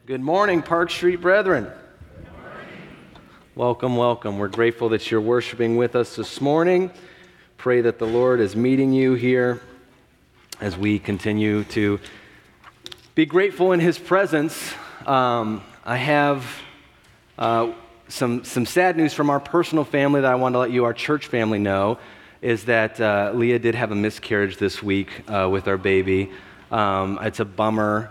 Good morning, Park Street brethren. Welcome, welcome. We're grateful that you're worshiping with us this morning. Pray that the Lord is meeting you here as we continue to be grateful in His presence. I have some sad news from our personal family that I want to let you, our church family, know, is that Leah did have a miscarriage this week with our baby. It's a bummer.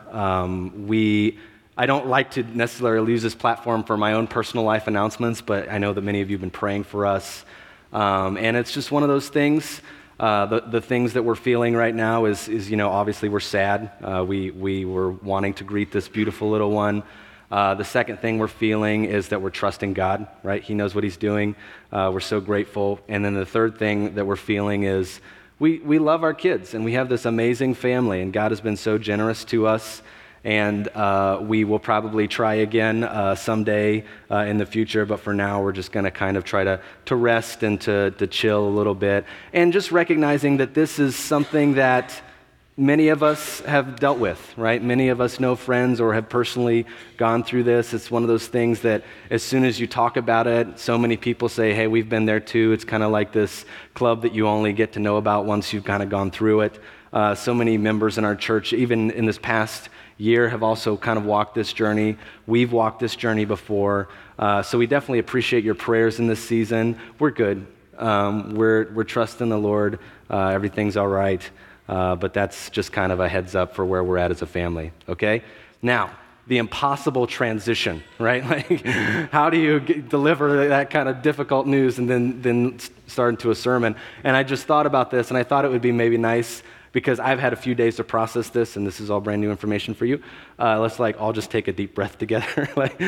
I don't like to necessarily use this platform for my own personal life announcements, but I know that many of you have been praying for us. And it's just one of those things. The things that we're feeling right now is obviously we're sad. We were wanting to greet this beautiful little one. The second thing we're feeling is that we're trusting God, right? He knows what He's doing. We're so grateful. And then the third thing that we're feeling is we love our kids, and we have this amazing family, and God has been so generous to us. And we will probably try again someday in the future, but for now we're just going to kind of try to rest and to chill a little bit. And just recognizing that this is something that many of us have dealt with, right? Many of us know friends or have personally gone through this. It's one of those things that as soon as you talk about it, so many people say, hey, we've been there too. It's kind of like this club that you only get to know about once you've kind of gone through it. So many members in our church, even in this past year, have also kind of walked this journey. We've walked this journey before. So we definitely appreciate your prayers in this season. We're good. We're trusting the Lord. Everything's all right. But that's just kind of a heads up for where we're at as a family, okay? Now, the impossible transition, right? Like, how do you deliver that kind of difficult news and then start into a sermon? And I just thought about this, and I thought it would be maybe nice, because I've had a few days to process this, and this is all brand new information for you. Let's all just take a deep breath together.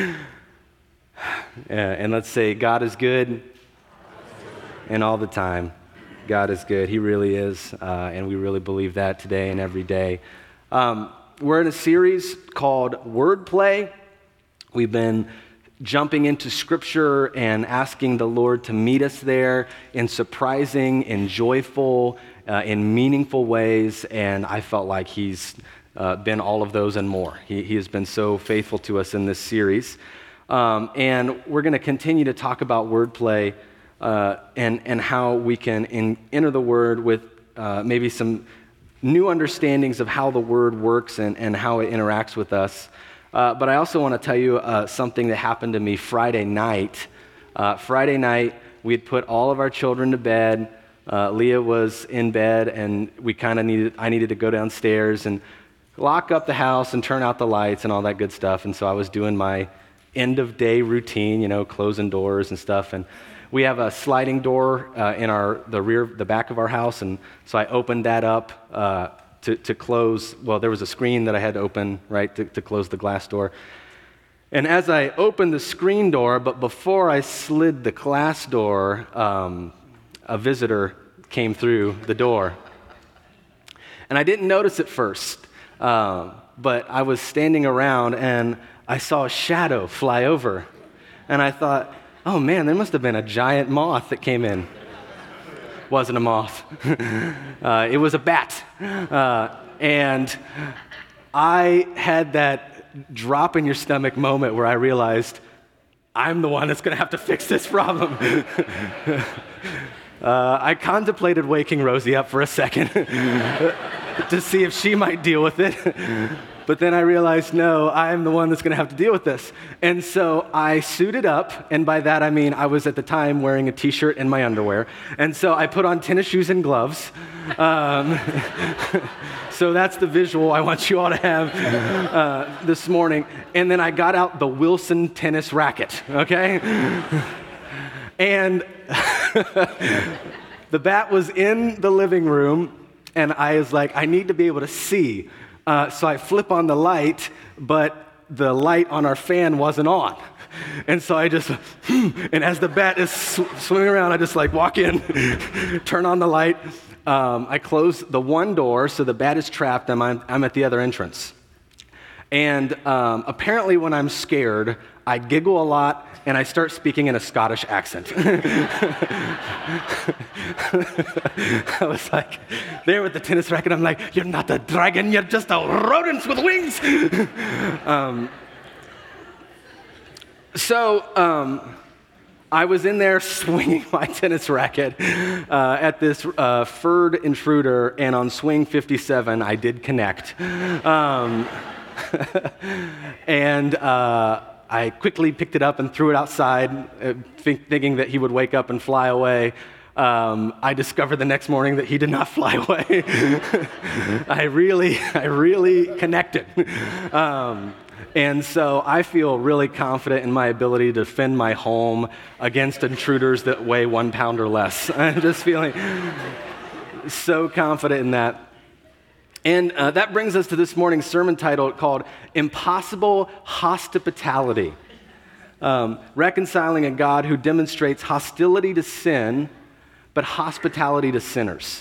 And let's say, God is good, and all the time. God is good. He really is, and we really believe that today and every day. We're in a series called Wordplay. We've been jumping into Scripture and asking the Lord to meet us there in surprising and joyful, in meaningful ways, and I felt like He's been all of those and more. He has been so faithful to us in this series. And we're going to continue to talk about wordplay and how we can enter the Word with maybe some new understandings of how the Word works and how it interacts with us. But I also want to tell you something that happened to me Friday night. Friday night, we had put all of our children to bed. Leah was in bed, and I needed to go downstairs and lock up the house and turn out the lights and all that good stuff. And so I was doing my end of day routine, closing doors and stuff. And we have a sliding door in the back of our house, and so I opened that up to close. Well, there was a screen that I had to open, right, to close the glass door. And as I opened the screen door, but before I slid the glass door, a visitor came through the door. And I didn't notice it first, but I was standing around and I saw a shadow fly over. And I thought, oh man, there must have been a giant moth that came in. Wasn't a moth. It was a bat. And I had that drop in your stomach moment where I realized I'm the one that's going to have to fix this problem. I contemplated waking Rosie up for a second to see if she might deal with it. But then I realized, no, I'm the one that's going to have to deal with this. And so I suited up, and by that I mean I was at the time wearing a t-shirt and my underwear. And so I put on tennis shoes and gloves. So that's the visual I want you all to have this morning. And then I got out the Wilson tennis racket, okay? And the bat was in the living room, and I was like, I need to be able to see. So I flip on the light, but the light on our fan wasn't on. And so I just, and as the bat is swimming around, I just walk in, turn on the light. I close the one door, so the bat is trapped, and I'm at the other entrance. And apparently when I'm scared, I giggle a lot, and I start speaking in a Scottish accent. I was there with the tennis racket, I'm like, you're not a dragon, you're just a rodent with wings. So I was in there swinging my tennis racket at this furred intruder, and on swing 57, I did connect. And I quickly picked it up and threw it outside, thinking that he would wake up and fly away. I discovered the next morning that he did not fly away. I really connected. And so I feel really confident in my ability to defend my home against intruders that weigh 1 pound or less. I'm just feeling so confident in that. And that brings us to this morning's sermon title called Impossible Hospitality. Reconciling a God who demonstrates hostility to sin, but hospitality to sinners.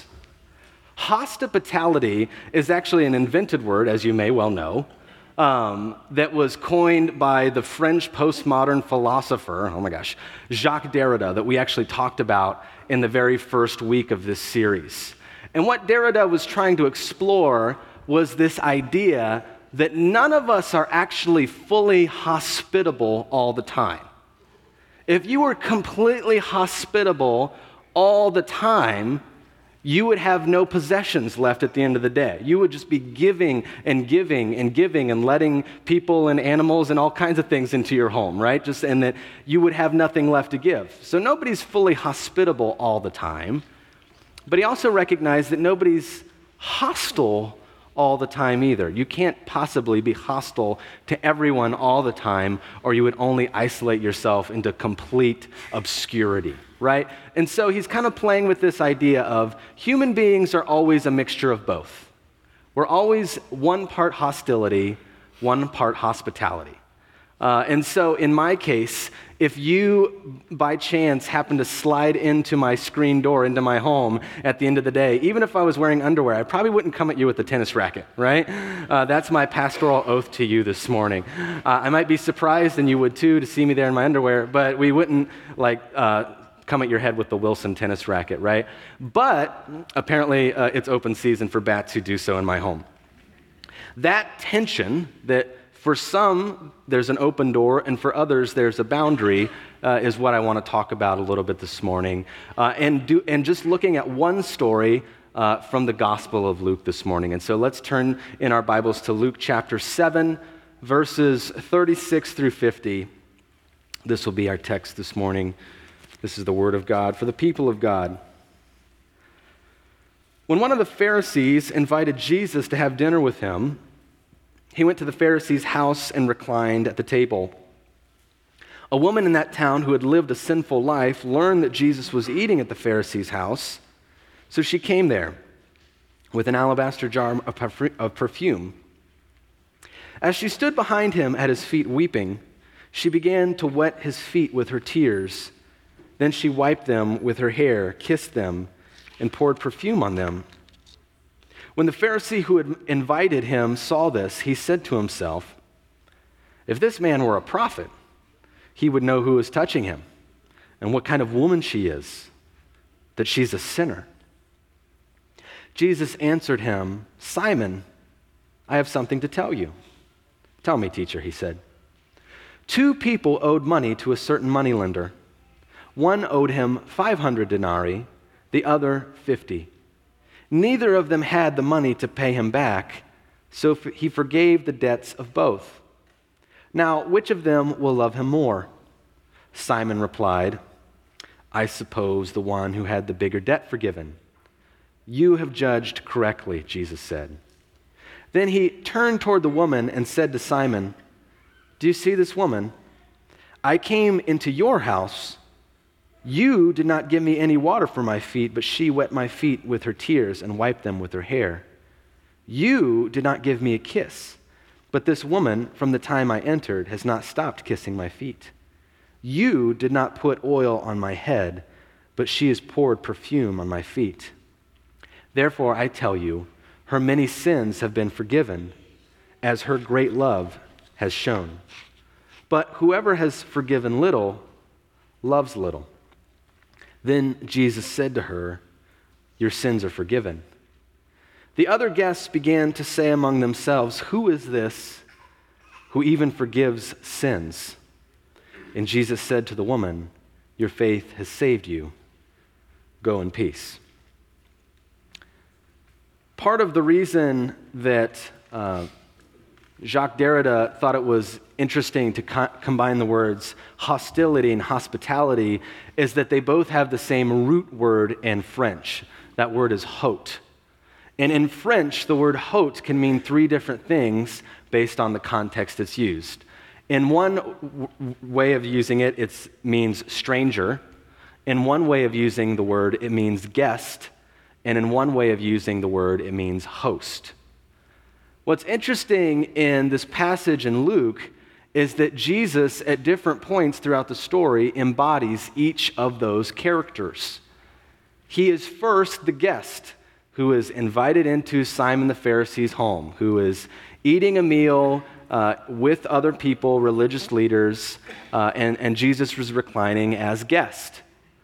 Hospitality is actually an invented word, as you may well know, that was coined by the French postmodern philosopher, Jacques Derrida, that we actually talked about in the very first week of this series. And what Derrida was trying to explore was this idea that none of us are actually fully hospitable all the time. If you were completely hospitable all the time, you would have no possessions left at the end of the day. You would just be giving and giving and giving and letting people and animals and all kinds of things into your home, right? And that you would have nothing left to give. So nobody's fully hospitable all the time. But he also recognized that nobody's hostile all the time either. You can't possibly be hostile to everyone all the time, or you would only isolate yourself into complete obscurity, right? And so he's kind of playing with this idea of human beings are always a mixture of both. We're always 1 part hostility, 1 part hospitality. And so in my case, if you by chance happen to slide into my screen door, into my home at the end of the day, even if I was wearing underwear, I probably wouldn't come at you with a tennis racket, right? That's my pastoral oath to you this morning. I might be surprised, and you would too, to see me there in my underwear, but we wouldn't come at your head with the Wilson tennis racket, right? But apparently it's open season for bats who do so in my home. That tension that for some, there's an open door, and for others, there's a boundary, is what I want to talk about a little bit this morning. And just looking at one story from the Gospel of Luke this morning. And so let's turn in our Bibles to Luke chapter 7, verses 36 through 50. This will be our text this morning. This is the Word of God for the people of God. When one of the Pharisees invited Jesus to have dinner with him, he went to the Pharisee's house and reclined at the table. A woman in that town who had lived a sinful life learned that Jesus was eating at the Pharisee's house, so she came there with an alabaster jar of perfume. As she stood behind him at his feet weeping, she began to wet his feet with her tears. Then she wiped them with her hair, kissed them, and poured perfume on them. When the Pharisee who had invited him saw this, he said to himself, "If this man were a prophet, he would know who is touching him and what kind of woman she is, that she's a sinner." Jesus answered him, "Simon, I have something to tell you." "Tell me, teacher," he said. 2 people owed money to a certain moneylender. One owed him 500 denarii, the other 50. Neither of them had the money to pay him back, so he forgave the debts of both. Now, which of them will love him more? Simon replied, "I suppose the one who had the bigger debt forgiven." "You have judged correctly," Jesus said. Then he turned toward the woman and said to Simon, "Do you see this woman? I came into your house. You did not give me any water for my feet, but she wet my feet with her tears and wiped them with her hair. You did not give me a kiss, but this woman, from the time I entered, has not stopped kissing my feet. You did not put oil on my head, but she has poured perfume on my feet. Therefore, I tell you, her many sins have been forgiven, as her great love has shown. But whoever has forgiven little loves little." Then Jesus said to her, "Your sins are forgiven." The other guests began to say among themselves, "Who is this who even forgives sins?" And Jesus said to the woman, "Your faith has saved you. Go in peace." Part of the reason that Jacques Derrida thought it was interesting to combine the words hostility and hospitality is that they both have the same root word in French. That word is hôte. And in French, the word hôte can mean three different things based on the context it's used. In one way of using it, it means stranger. In one way of using the word, it means guest. And in one way of using the word, it means host. What's interesting in this passage in Luke is that Jesus, at different points throughout the story, embodies each of those characters. He is first the guest who is invited into Simon the Pharisee's home, who is eating a meal with other people, religious leaders, and Jesus was reclining as guest.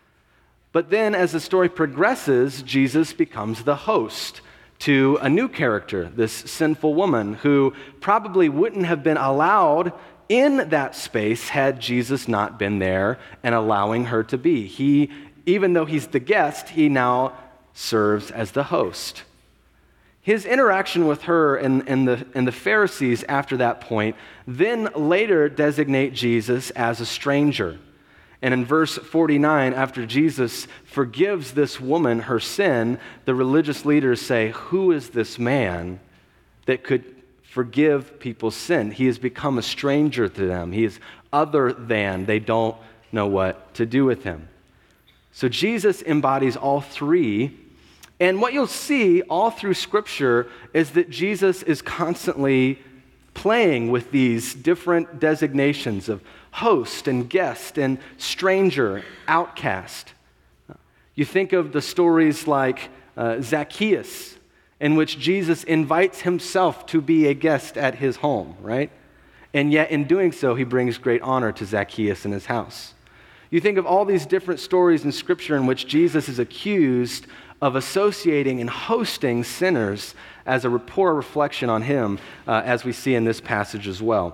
But then as the story progresses, Jesus becomes the host to a new character, this sinful woman who probably wouldn't have been allowed in that space had Jesus not been there and allowing her to be. Even though he's the guest, he now serves as the host. His interaction with her and the Pharisees after that point then later designate Jesus as a stranger. And in verse 49, after Jesus forgives this woman her sin, the religious leaders say, "Who is this man that could forgive people's sin? He has become a stranger to them. He is other than. They don't know what to do with him." So Jesus embodies all three. And what you'll see all through Scripture is that Jesus is constantly playing with these different designations of host and guest and stranger, outcast. You think of the stories like Zacchaeus, in which Jesus invites himself to be a guest at his home, right? And yet in doing so, he brings great honor to Zacchaeus and his house. You think of all these different stories in Scripture in which Jesus is accused of associating and hosting sinners as a poor reflection on him, as we see in this passage as well.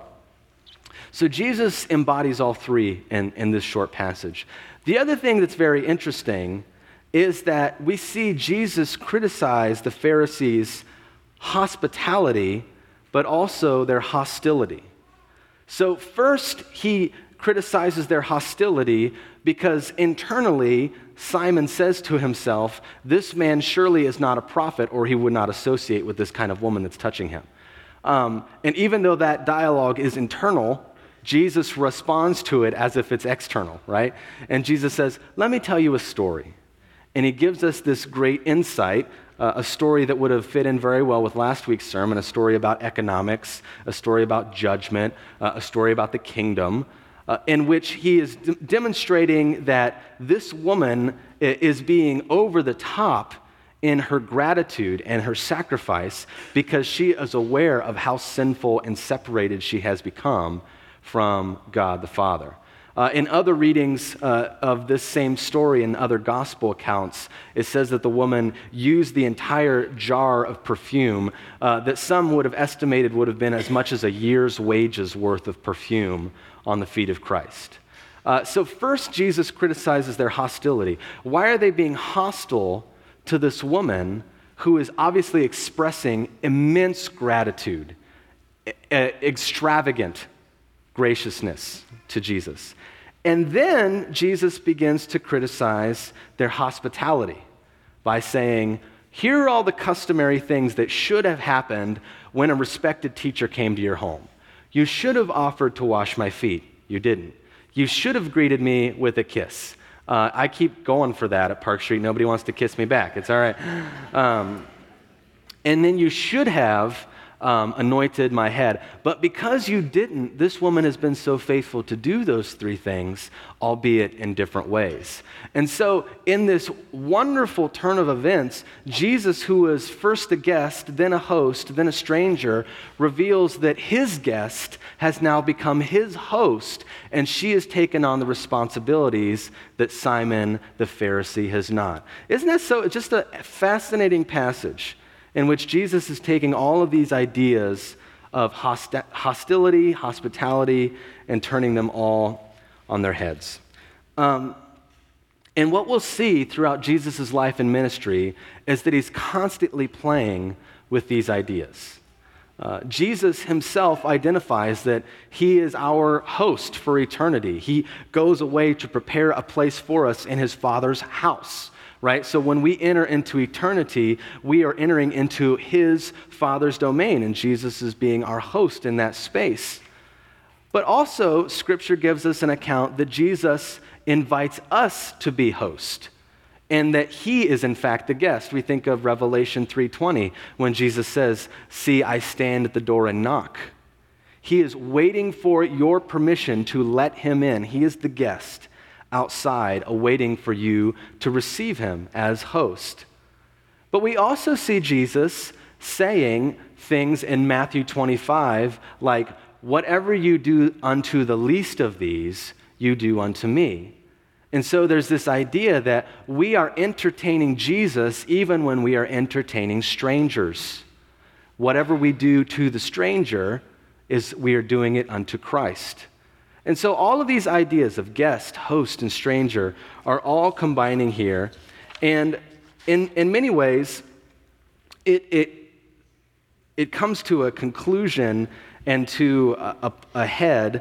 So Jesus embodies all three in this short passage. The other thing that's very interesting is that we see Jesus criticize the Pharisees' hospitality, but also their hostility. So first, he criticizes their hostility because internally, Simon says to himself, "This man surely is not a prophet, or he would not associate with this kind of woman that's touching him." And even though that dialogue is internal, Jesus responds to it as if it's external, right? And Jesus says, "Let me tell you a story." And he gives us this great insight, a story that would have fit in very well with last week's sermon, a story about economics, a story about judgment, a story about the kingdom, in which he is demonstrating that this woman is being over the top in her gratitude and her sacrifice because she is aware of how sinful and separated she has become from God the Father. In other readings of this same story in other gospel accounts, it says that the woman used the entire jar of perfume that some would have estimated would have been as much as a year's wages worth of perfume on the feet of Christ. So first, Jesus criticizes their hostility. Why are they being hostile to this woman who is obviously expressing immense gratitude, extravagant graciousness to Jesus? And then Jesus begins to criticize their hospitality by saying, here are all the customary things that should have happened when a respected teacher came to your home. You should have offered to wash my feet. You didn't. You should have greeted me with a kiss. I keep going for that at Park Street. Nobody wants to kiss me back. It's all right. And then you should have anointed my head. But because you didn't, this woman has been so faithful to do those three things, albeit in different ways. And so in this wonderful turn of events, Jesus, who was first a guest, then a host, then a stranger, reveals that his guest has now become his host, and she has taken on the responsibilities that Simon the Pharisee has not. Isn't that so? It's just a fascinating passage in which Jesus is taking all of these ideas of hostility, hospitality, and turning them all on their heads. And what we'll see throughout Jesus' life and ministry is that he's constantly playing with these ideas. Jesus himself identifies that he is our host for eternity. He goes away to prepare a place for us in his Father's house, right? So when we enter into eternity, we are entering into his Father's domain, and Jesus is being our host in that space. But also, Scripture gives us an account that Jesus invites us to be host, and that he is in fact the guest. We think of Revelation 3:20 when Jesus says, "See, I stand at the door and knock." He is waiting for your permission to let him in. He is the guest outside, awaiting for you to receive him as host. But we also see Jesus saying things in Matthew 25 like, "Whatever you do unto the least of these, you do unto me." And so there's this idea that we are entertaining Jesus even when we are entertaining strangers. Whatever we do to the stranger is we are doing it unto Christ. And so all of these ideas of guest, host, and stranger are all combining here. And in many ways, it comes to a conclusion and to a head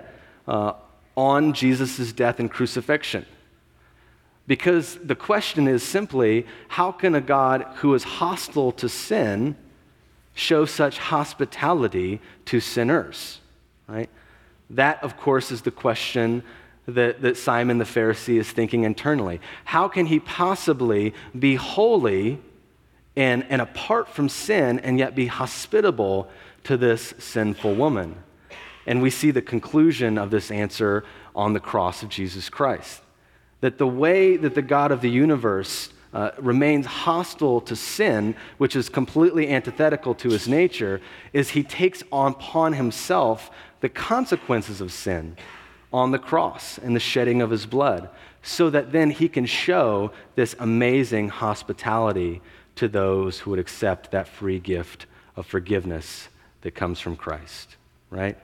on Jesus' death and crucifixion. Because the question is simply, how can a God who is hostile to sin show such hospitality to sinners, right? That, of course, is the question that Simon the Pharisee is thinking internally. How can he possibly be holy and apart from sin and yet be hospitable to this sinful woman? And we see the conclusion of this answer on the cross of Jesus Christ. That the way that the God of the universe remains hostile to sin, which is completely antithetical to his nature, is he takes upon himself the consequences of sin on the cross and the shedding of his blood, so that then he can show this amazing hospitality to those who would accept that free gift of forgiveness that comes from Christ, right?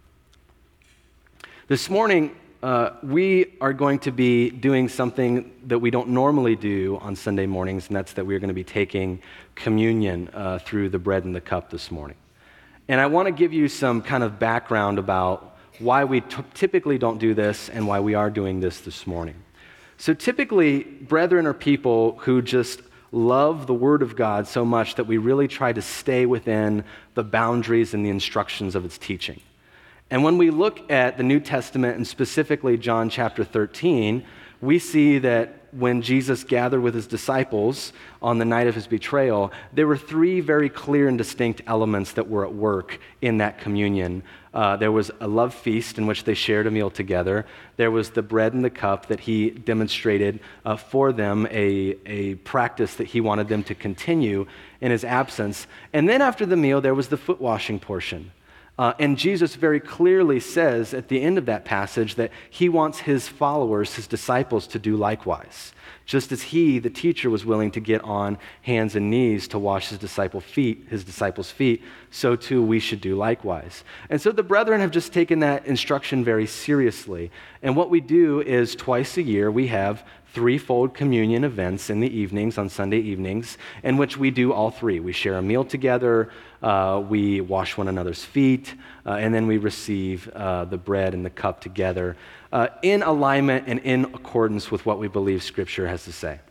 This morning, we are going to be doing something that we don't normally do on Sunday mornings, and that's that we're going to be taking communion through the bread and the cup this morning. And I want to give you some kind of background about why we typically don't do this and why we are doing this morning. So typically, brethren are people who just love the Word of God so much that we really try to stay within the boundaries and the instructions of its teaching. And when we look at the New Testament, and specifically John chapter 13, we see that when Jesus gathered with his disciples on the night of his betrayal, there were three very clear and distinct elements that were at work in that communion. There was a love feast in which they shared a meal together. There was the bread and the cup that he demonstrated for them, a practice that he wanted them to continue in his absence. And then after the meal, there was the foot washing portion. And Jesus very clearly says at the end of that passage that he wants his followers, his disciples, to do likewise. Just as he, the teacher, was willing to get on hands and knees to wash his disciples' feet, so too we should do likewise. And so the brethren have just taken that instruction very seriously. And what we do is twice a year we have threefold communion events in the evenings, on Sunday evenings, in which we do all three. We share a meal together, we wash one another's feet, and then we receive the bread and the cup together in alignment and in accordance with what we believe Scripture has to say.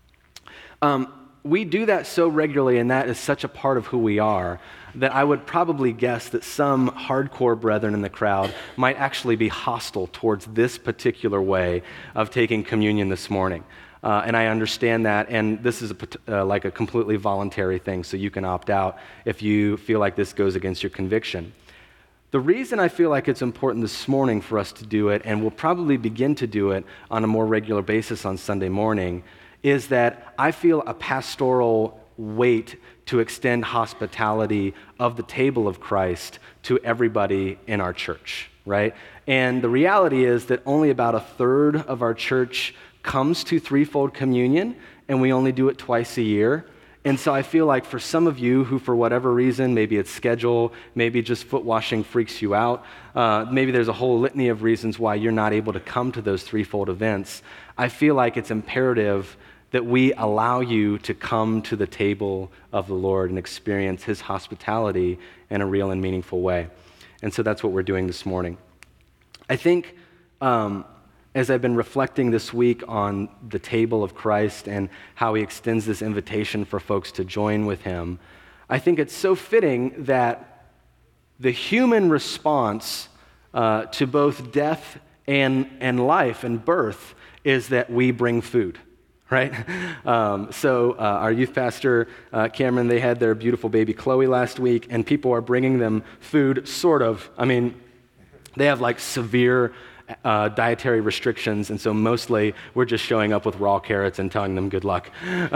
We do that so regularly, and that is such a part of who we are, that I would probably guess that some hardcore brethren in the crowd might actually be hostile towards this particular way of taking communion this morning. And I understand that, and this is like a completely voluntary thing, so you can opt out if you feel like this goes against your conviction. The reason I feel like it's important this morning for us to do it, and we'll probably begin to do it on a more regular basis on Sunday morning, is that I feel a pastoral weight to extend hospitality of the table of Christ to everybody in our church, right? And the reality is that only about a third of our church comes to threefold communion, and we only do it twice a year. And so I feel like for some of you who, for whatever reason, maybe it's schedule, maybe just foot washing freaks you out, maybe there's a whole litany of reasons why you're not able to come to those threefold events, I feel like it's imperative that we allow you to come to the table of the Lord and experience his hospitality in a real and meaningful way. And so that's what we're doing this morning. I think as I've been reflecting this week on the table of Christ and how he extends this invitation for folks to join with him, I think it's so fitting that the human response to both death and life and birth is that we bring food. Right? So our youth pastor, Cameron, they had their beautiful baby Chloe last week, and people are bringing them food, sort of. I mean, they have like severe dietary restrictions, and so mostly we're just showing up with raw carrots and telling them good luck.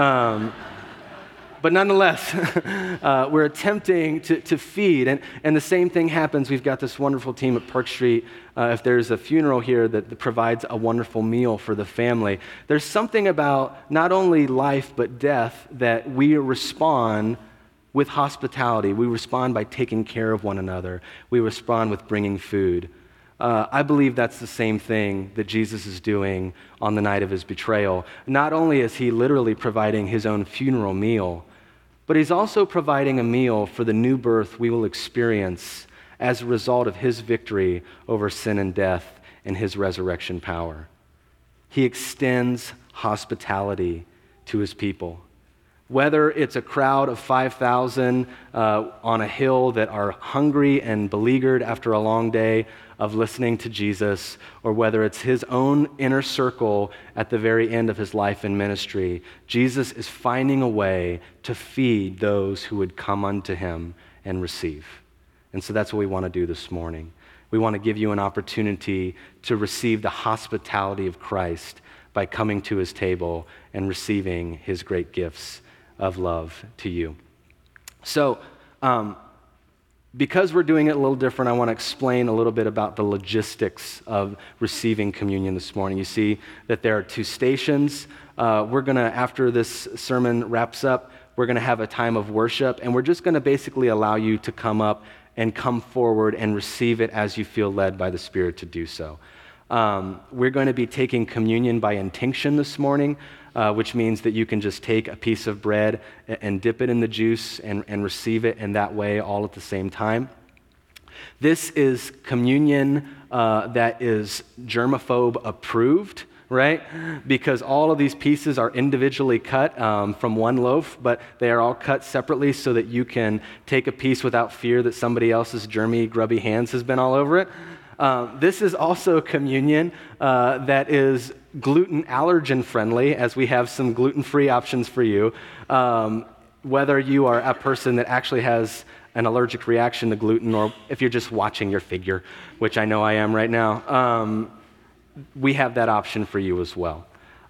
But nonetheless, we're attempting to feed. And the same thing happens. We've got this wonderful team at Park Street. If there's a funeral here that provides a wonderful meal for the family, there's something about not only life but death that we respond with hospitality. We respond by taking care of one another. We respond with bringing food. I believe that's the same thing that Jesus is doing on the night of his betrayal. Not only is he literally providing his own funeral meal, but he's also providing a meal for the new birth we will experience as a result of his victory over sin and death and his resurrection power. He extends hospitality to his people. Whether it's a crowd of 5,000 on a hill that are hungry and beleaguered after a long day of listening to Jesus, or whether it's his own inner circle at the very end of his life and ministry, Jesus is finding a way to feed those who would come unto him and receive. And so that's what we want to do this morning. We want to give you an opportunity to receive the hospitality of Christ by coming to his table and receiving his great gifts of love to you. So, because we're doing it a little different, I want to explain a little bit about the logistics of receiving communion this morning. You see that there are two stations. We're going to, after this sermon wraps up, we're going to have a time of worship, and we're just going to basically allow you to come up and come forward and receive it as you feel led by the Spirit to do so. We're going to be taking communion by intinction this morning, which means that you can just take a piece of bread and dip it in the juice and receive it in that way all at the same time. This is communion that is germaphobe approved, right? Because all of these pieces are individually cut from one loaf, but they are all cut separately so that you can take a piece without fear that somebody else's germy, grubby hands has been all over it. This is also communion that is gluten allergen friendly, as we have some gluten-free options for you. Whether you are a person that actually has an allergic reaction to gluten, or if you're just watching your figure, which I know I am right now, we have that option for you as well.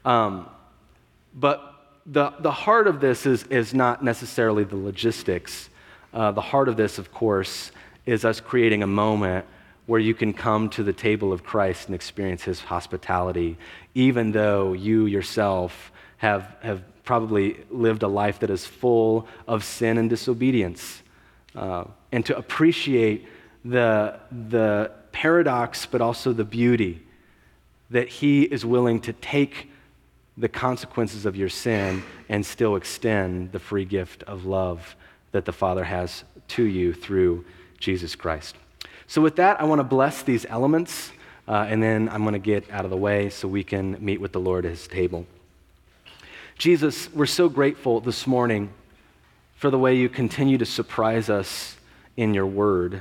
But the heart of this is not necessarily the logistics. The heart of this, of course, is us creating a moment where you can come to the table of Christ and experience his hospitality, even though you yourself have probably lived a life that is full of sin and disobedience. And to appreciate the paradox, but also the beauty that he is willing to take the consequences of your sin and still extend the free gift of love that the Father has to you through Jesus Christ. So with that, I want to bless these elements, and then I'm going to get out of the way so we can meet with the Lord at his table. Jesus, we're so grateful this morning for the way you continue to surprise us in your word.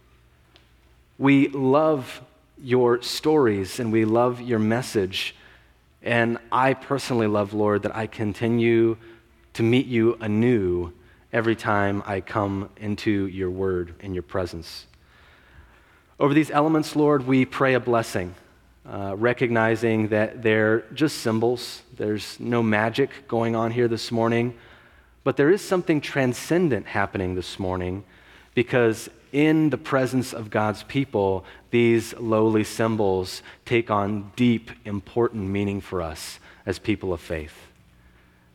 We love your stories, and we love your message, and I personally love, Lord, that I continue to meet you anew every time I come into your word and your presence. Over these elements, Lord, we pray a blessing, recognizing that they're just symbols. There's no magic going on here this morning, but there is something transcendent happening this morning, because in the presence of God's people, these lowly symbols take on deep, important meaning for us as people of faith.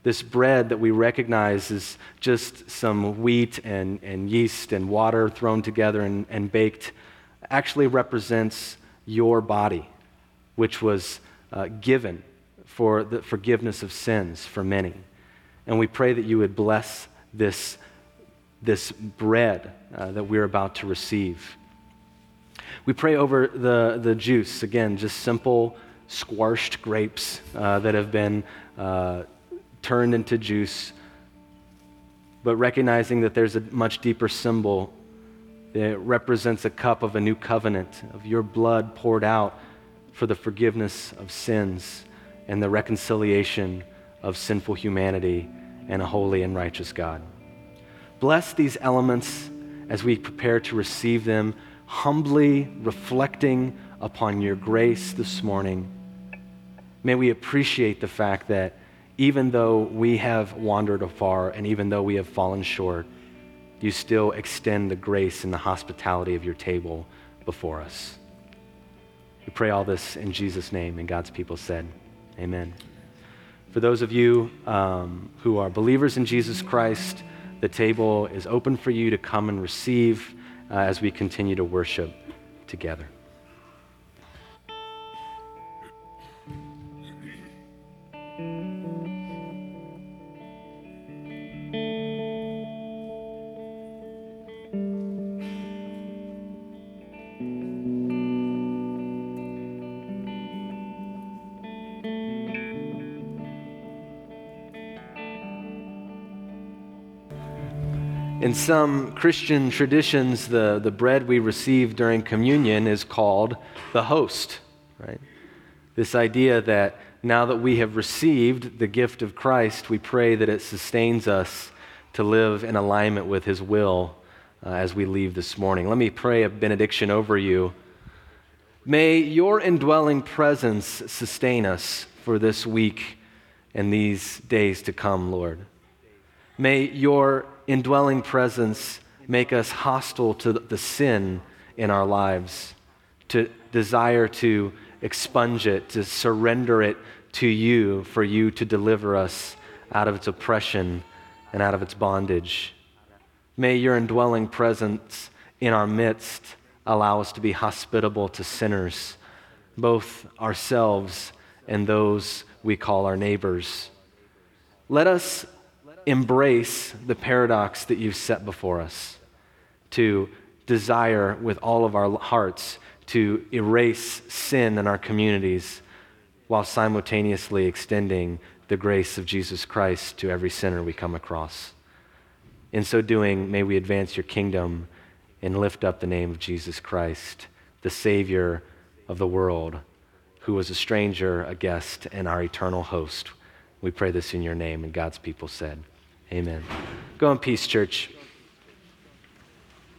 This bread that we recognize is just some wheat and yeast and water thrown together and baked actually represents your body, which was given for the forgiveness of sins for many. And we pray that you would bless this bread that we're about to receive. We pray over the juice, again, just simple squashed grapes that have been turned into juice, but recognizing that there's a much deeper symbol that represents a cup of a new covenant, of your blood poured out for the forgiveness of sins and the reconciliation of sinful humanity and a holy and righteous God. Bless these elements as we prepare to receive them, humbly reflecting upon your grace this morning. May we appreciate the fact that even though we have wandered afar and even though we have fallen short, you still extend the grace and the hospitality of your table before us. We pray all this in Jesus' name, and God's people said, amen. For those of you who are believers in Jesus Christ, the table is open for you to come and receive as we continue to worship together. In some Christian traditions, the bread we receive during communion is called the host, right? This idea that now that we have received the gift of Christ, we pray that it sustains us to live in alignment with his will as we leave this morning. Let me pray a benediction over you. May your indwelling presence sustain us for this week and these days to come, Lord. May your indwelling presence make us hostile to the sin in our lives, to desire to expunge it, to surrender it to you, for you to deliver us out of its oppression and out of its bondage. May your indwelling presence in our midst allow us to be hospitable to sinners, both ourselves and those we call our neighbors. Let us embrace the paradox that you've set before us, to desire with all of our hearts to erase sin in our communities while simultaneously extending the grace of Jesus Christ to every sinner we come across. In so doing, may we advance your kingdom and lift up the name of Jesus Christ, the Savior of the world, who was a stranger, a guest, and our eternal host. We pray this in your name, and God's people said, amen. Go in peace, church.